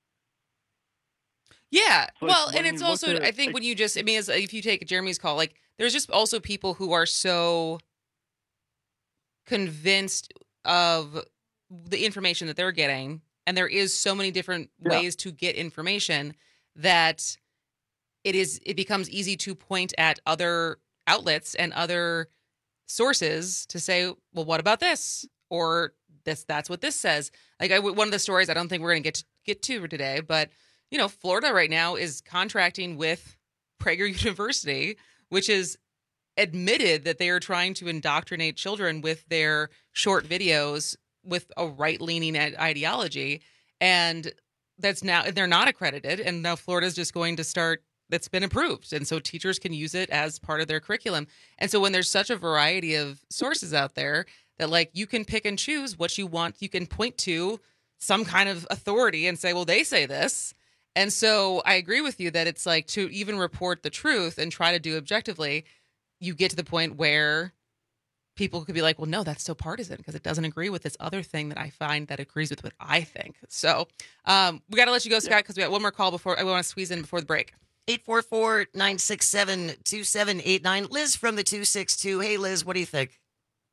Yeah. Like, Well, when and it's you look also, at- I think when you just, I mean, if you take Jeremy's call, like, there's just also people who are so convinced of the information that they're getting, and there is so many different ways to get information that it becomes easy to point at other outlets and other sources to say, well, what about this? Or that's what this says. Like, one of the stories I don't think we're going to get to today, but you know, Florida right now is contracting with Prager University, which is admitted that they are trying to indoctrinate children with their short videos with a right-leaning ideology. And they're not accredited. And now Florida's just going to start, that's been approved. And so teachers can use it as part of their curriculum. And so when there's such a variety of sources out there that, like, you can pick and choose what you want, you can point to some kind of authority and say, well, they say this. And so I agree with you that it's like, to even report the truth and try to do objectively, you get to the point where people could be like, well, no, that's so partisan because it doesn't agree with this other thing that I find that agrees with what I think. So we got to let you go, Scott, because we got one more call before I want to squeeze in before the break. 844-967-2789. Liz from the 262. Hey, Liz, what do you think?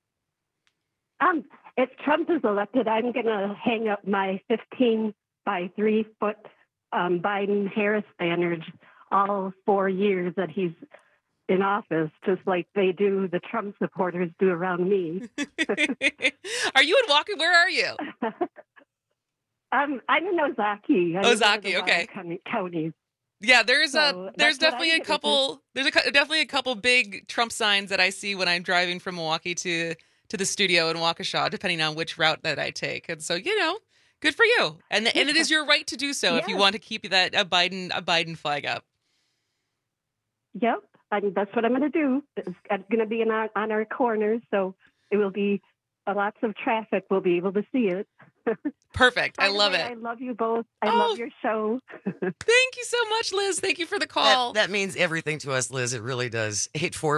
If Trump is elected, I'm going to hang up my 15 by 3 foot Biden-Harris banners all 4 years that he's in office, just like they do, the Trump supporters do around me. Are you in Walker? Where are you? I'm in Ozaukee. Ozaukee, okay. Counties. Yeah, there's So there's that's what definitely I'm a couple. There's definitely a couple big Trump signs that I see when I'm driving from Milwaukee to the studio in Waukesha, depending on which route that I take. And so, you know, good for you. And it is your right to do so if you Yes. want to keep that a Biden flag up. Yep, that's what I'm going to do. It's going to be on our corners, so it will be lots of traffic. We'll be able to see it. Perfect. I By the love way, it. I love you both. I love your show. Thank you so much, Liz. Thank you for the call. That means everything to us, Liz. It really does.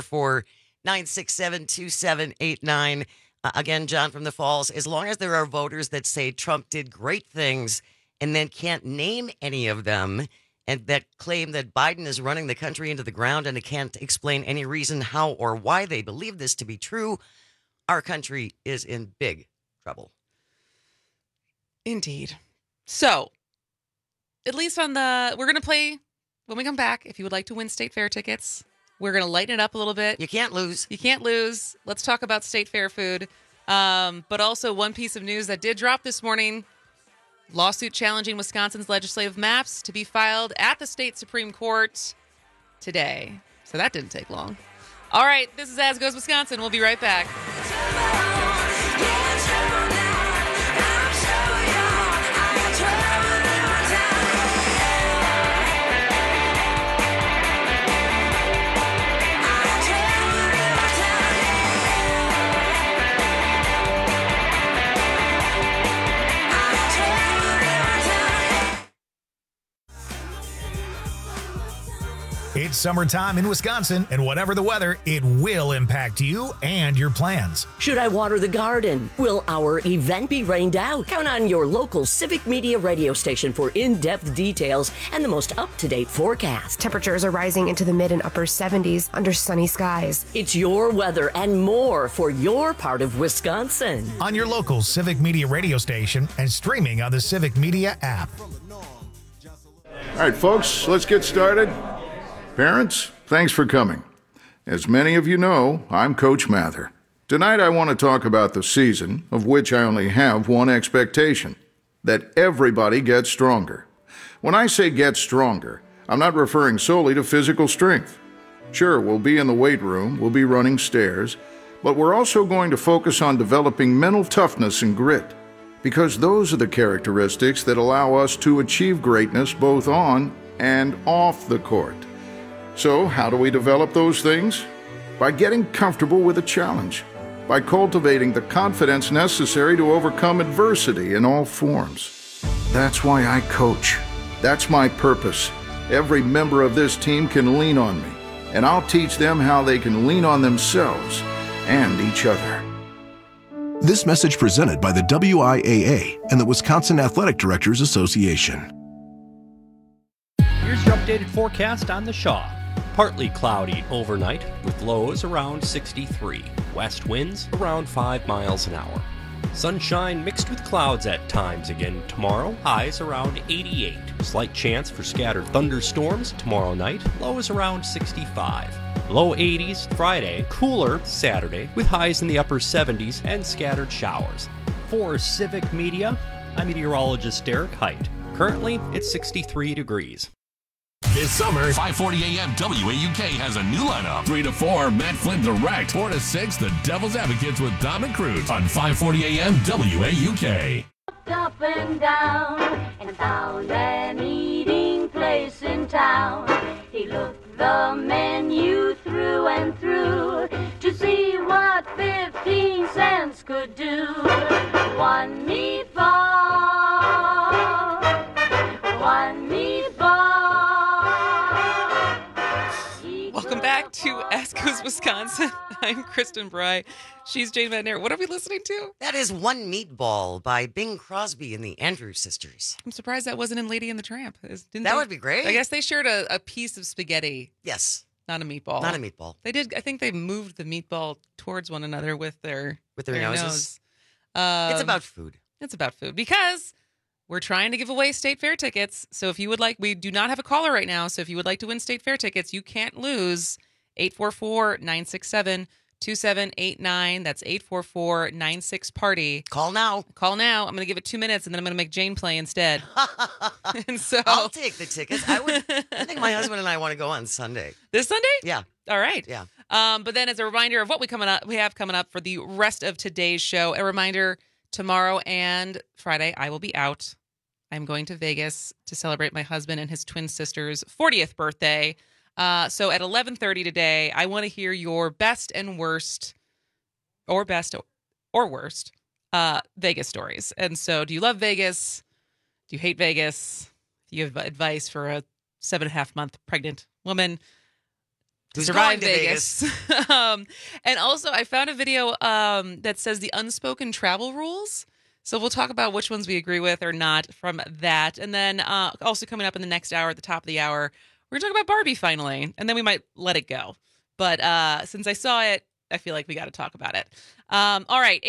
844-967-2789. Again, John from the Falls, as long as there are voters that say Trump did great things and then can't name any of them, and that claim that Biden is running the country into the ground and it can't explain any reason how or why they believe this to be true, our country is in big trouble. Indeed. So, at least we're going to play when we come back. If you would like to win State Fair tickets, we're going to lighten it up a little bit. You can't lose. You can't lose. Let's talk about State Fair food. But also one piece of news that did drop this morning. Lawsuit challenging Wisconsin's legislative maps to be filed at the state Supreme Court today. So that didn't take long. All right, this is As Goes Wisconsin. We'll be right back. It's summertime in Wisconsin, and whatever the weather, it will impact you and your plans. Should I water the garden? Will our event be rained out? Count on your local Civic Media radio station for in-depth details and the most up-to-date forecast. Temperatures are rising into the mid and upper 70s under sunny skies. It's your weather and more for your part of Wisconsin. On your local Civic Media radio station and streaming on the Civic Media app. All right, folks, let's get started. Parents, thanks for coming. As many of you know, I'm Coach Mather. Tonight I want to talk about the season, of which I only have one expectation: that everybody gets stronger. When I say get stronger, I'm not referring solely to physical strength. Sure, we'll be in the weight room, we'll be running stairs, but we're also going to focus on developing mental toughness and grit, because those are the characteristics that allow us to achieve greatness both on and off the court. So, how do we develop those things? By getting comfortable with a challenge, by cultivating the confidence necessary to overcome adversity in all forms. That's why I coach. That's my purpose. Every member of this team can lean on me, and I'll teach them how they can lean on themselves and each other. This message presented by the WIAA and the Wisconsin Athletic Directors Association. Here's your updated forecast on the Shaw. Partly cloudy overnight with lows around 63. West winds around 5 miles an hour. Sunshine mixed with clouds at times again tomorrow. Highs around 88. Slight chance for scattered thunderstorms tomorrow night. Lows around 65. Low 80s Friday. Cooler Saturday with highs in the upper 70s and scattered showers. For Civic Media, I'm meteorologist Derek Height. Currently, it's 63 degrees. This summer, 5:40 a.m. WAUK has a new lineup. 3 to 4, Matt Flynn Direct. 4 to 6, The Devil's Advocates with Dominic Cruz on 5:40 a.m. WAUK. Up and found an eating place in town. He looked the menu through and through to see what 15 cents could do. One meatball, one meatball. Welcome back to Ask Goes Wisconsin. I'm Kristen Bry. She's Jane Van Air. What are we listening to? That is One Meatball by Bing Crosby and the Andrews Sisters. I'm surprised that wasn't in Lady and the Tramp. That would be great. I guess they shared a piece of spaghetti. Yes. Not a meatball. Not a meatball. They did. I think they moved the meatball towards one another with their noses. Nose. It's about food. It's about food because we're trying to give away State Fair tickets. So if you would like, we do not have a caller right now. So if you would like to win State Fair tickets, you can't lose. 844-967-2789. That's 844-96-PARTY. Call now. Call now. I'm going to give it 2 minutes, and then I'm going to make Jane play instead. And so I'll take the tickets. I think my husband and I want to go on Sunday. This Sunday? Yeah. All right. Yeah. But then as a reminder of what we have coming up for the rest of today's show, a reminder, tomorrow and Friday, I will be out. I'm going to Vegas to celebrate my husband and his twin sister's 40th birthday. So at 11:30 today, I want to hear your best and worst, or best or worst, Vegas stories. And so, do you love Vegas? Do you hate Vegas? Do you have advice for a 7.5-month pregnant woman to survive Vegas? And also, I found a video that says the unspoken travel rules. So we'll talk about which ones we agree with or not from that. And then also coming up in the next hour, at the top of the hour, we're going to talk about Barbie finally, and then we might let it go. But since I saw it, I feel like we got to talk about it. All right,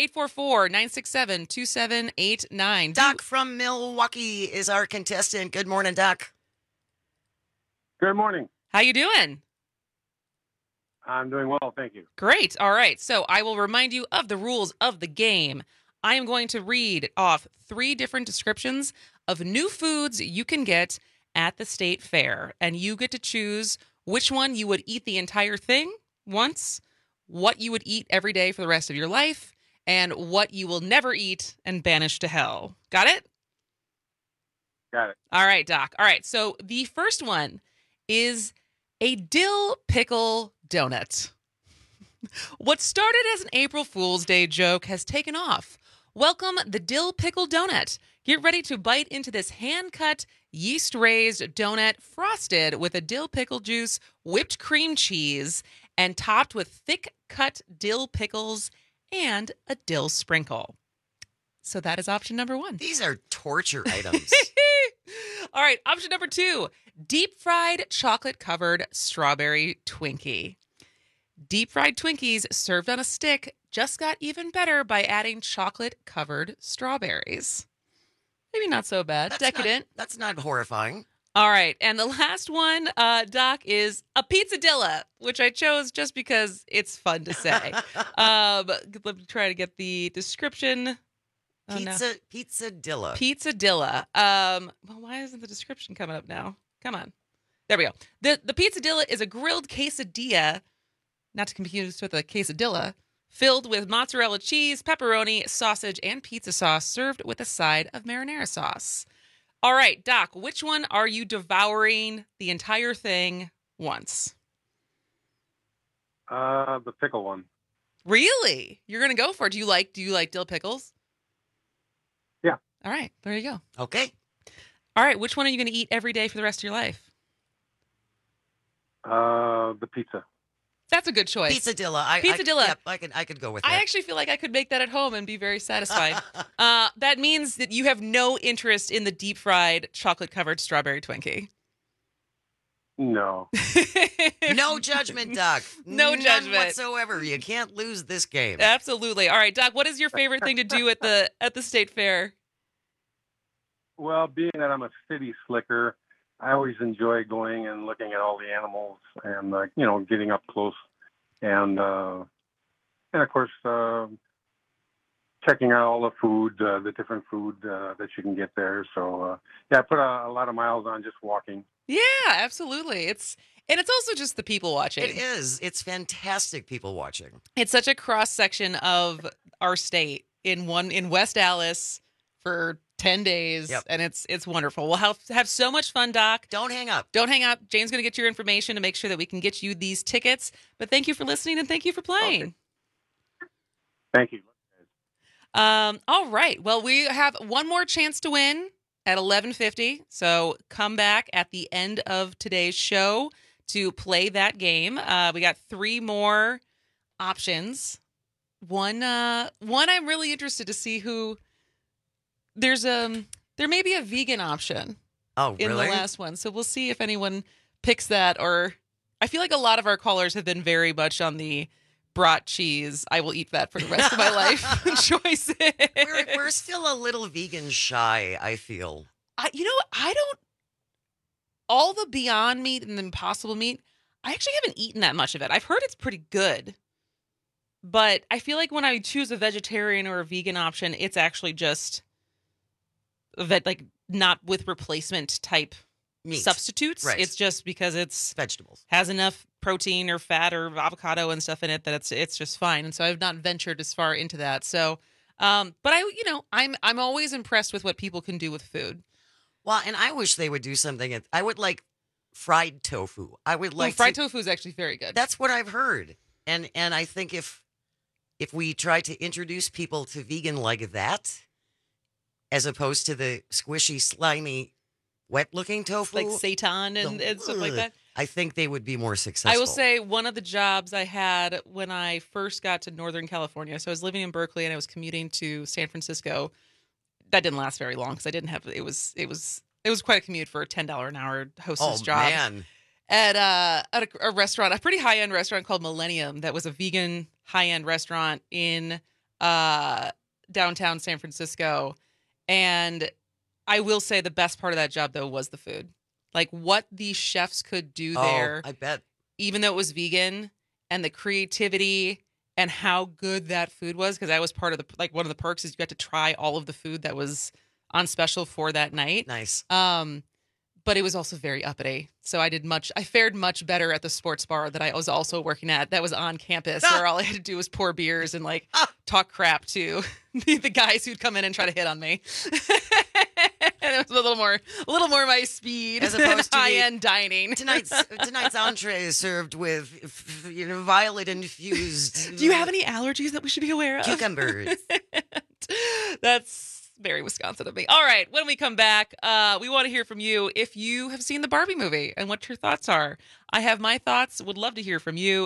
844-967-2789. Doc from Milwaukee is our contestant. Good morning, Doc. Good morning. How you doing? I'm doing well, thank you. Great. All right, so I will remind you of the rules of the game. I am going to read off 3 different descriptions of new foods you can get at the state fair, and you get to choose which one you would eat the entire thing once, what you would eat every day for the rest of your life, and what you will never eat and banish to hell. Got it? Got it. All right, Doc. All right, so the first one is a dill pickle donut. What started as an April Fool's Day joke has taken off. Welcome the dill pickle donut. Get ready to bite into this hand-cut, yeast-raised donut frosted with a dill pickle juice, whipped cream cheese, and topped with thick-cut dill pickles and a dill sprinkle. So that is option number 1. These are torture items. All right, option number 2, deep-fried chocolate-covered strawberry Twinkie. Deep-fried Twinkies served on a stick just got even better by adding chocolate-covered strawberries. Maybe not so bad. Decadent. That's not horrifying. All right. And the last one, Doc, is a pizzadilla, which I chose just because it's fun to say. Let me try to get the description. Pizzadilla. Pizzadilla. Well, why isn't the description coming up now? Come on. There we go. The Pizzadilla is a grilled quesadilla, not to confuse with a quesadilla, filled with mozzarella cheese, pepperoni, sausage, and pizza sauce, served with a side of marinara sauce. All right, Doc, which one are you devouring the entire thing once? The pickle one. Really? You're going to go for it. Do you like dill pickles? Yeah. All right, there you go. Okay. All right, which one are you going to eat every day for the rest of your life? The pizza. That's a good choice. Pizzadilla. Pizzadilla. I could go with that. I actually feel like I could make that at home and be very satisfied. That means that you have no interest in the deep fried chocolate covered strawberry Twinkie. No. No judgment, Doc. No None judgment whatsoever. You can't lose this game. Absolutely. All right, Doc, what is your favorite thing to do at the state fair? Well, being that I'm a city slicker, I always enjoy going and looking at all the animals and, getting up close and of course, checking out all the food, the different food that you can get there. So, I put a lot of miles on just walking. Yeah, absolutely. It's also just the people watching. It is. It's fantastic people watching. It's such a cross section of our state in West Allis for 10 days, and it's wonderful. We'll have so much fun, Doc. Don't hang up. Don't hang up. Jane's going to get your information to make sure that we can get you these tickets. But thank you for listening and thank you for playing. Okay. Thank you. All right. Well, we have one more chance to win at 11:50. So come back at the end of today's show to play that game. We got 3 more options. One I'm really interested to see who. There may be a vegan option. Oh, in really? the last one. So we'll see if anyone picks that. Or I feel like a lot of our callers have been very much on the brat cheese. I will eat that for the rest of my life choices. We're still a little vegan shy, I feel. I don't. All the Beyond Meat and the Impossible Meat, I actually haven't eaten that much of it. I've heard it's pretty good. But I feel like when I choose a vegetarian or a vegan option, it's actually just not with replacement type meat substitutes. Right. It's just because it's vegetables, has enough protein or fat or avocado and stuff in it that it's just fine. And so I've not ventured as far into that. So, but I'm always impressed with what people can do with food. Well, and I wish they would do something. I would like fried tofu. I would like fried tofu is actually very good. That's what I've heard. And I think if we try to introduce people to vegan like that, as opposed to the squishy, slimy, wet-looking tofu. Like seitan and stuff like that. I think they would be more successful. I will say one of the jobs I had when I first got to Northern California, so I was living in Berkeley and I was commuting to San Francisco. That didn't last very long because I didn't have, it was quite a commute for a $10 an hour hostess job. Man. At a restaurant, a pretty high-end restaurant called Millennium that was a vegan high-end restaurant in downtown San Francisco. And I will say the best part of that job, though, was the food. Like what the chefs could do there. I bet. Even though it was vegan, and the creativity and how good that food was. Because I was part of one of the perks is you got to try all of the food that was on special for that night. Nice. But it was also very uppity. So I fared much better at the sports bar that I was also working at that was on campus where all I had to do was pour beers and talk crap to the guys who'd come in and try to hit on me. And it was a little more my speed as opposed to high-end dining. Tonight's entree is served with violet infused. Do you have any allergies that we should be aware of? Cucumbers. That's very Wisconsin of me. All right, when we come back, we want to hear from you if you have seen the Barbie movie and what your thoughts are. I have my thoughts. Would love to hear from you.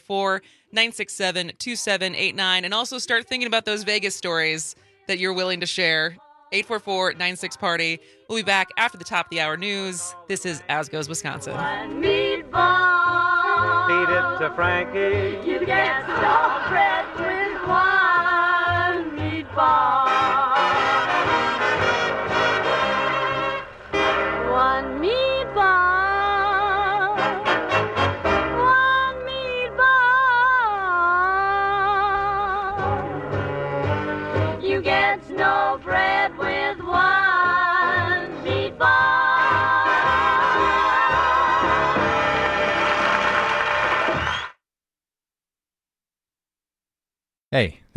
844-967-2789. And also start thinking about those Vegas stories that you're willing to share. 844-96-PARTY. We'll be back after the top of the hour news. This is As Goes Wisconsin. Meatball. Feed it to Frankie. You get soft bread with one meatball. One meatball. One meatball. You get no bread with one meatball.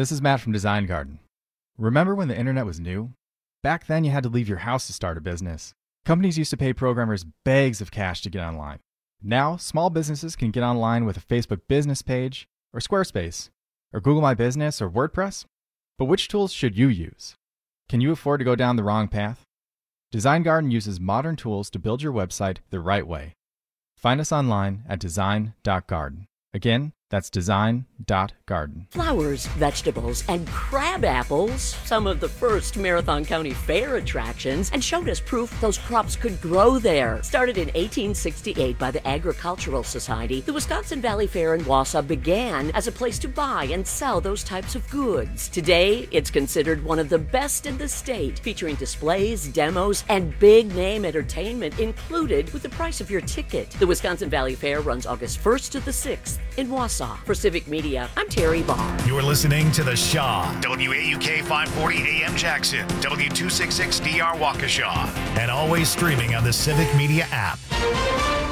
This is Matt from Design Garden. Remember when the internet was new? Back then, you had to leave your house to start a business. Companies used to pay programmers bags of cash to get online. Now, small businesses can get online with a Facebook business page, or Squarespace, or Google My Business, or WordPress. But which tools should you use? Can you afford to go down the wrong path? Design Garden uses modern tools to build your website the right way. Find us online at design.garden. Again, that's design.garden. Flowers, vegetables, and crab apples, some of the first Marathon County Fair attractions, and showed us proof those crops could grow there. Started in 1868 by the Agricultural Society, the Wisconsin Valley Fair in Wausau began as a place to buy and sell those types of goods. Today, it's considered one of the best in the state, featuring displays, demos, and big-name entertainment included with the price of your ticket. The Wisconsin Valley Fair runs August 1st to the 6th in Wausau. For Civic Media, I'm Terry Barr. You're listening to The Shaw, WAUK 540 AM Jackson, W266DR Waukesha, and always streaming on the Civic Media app.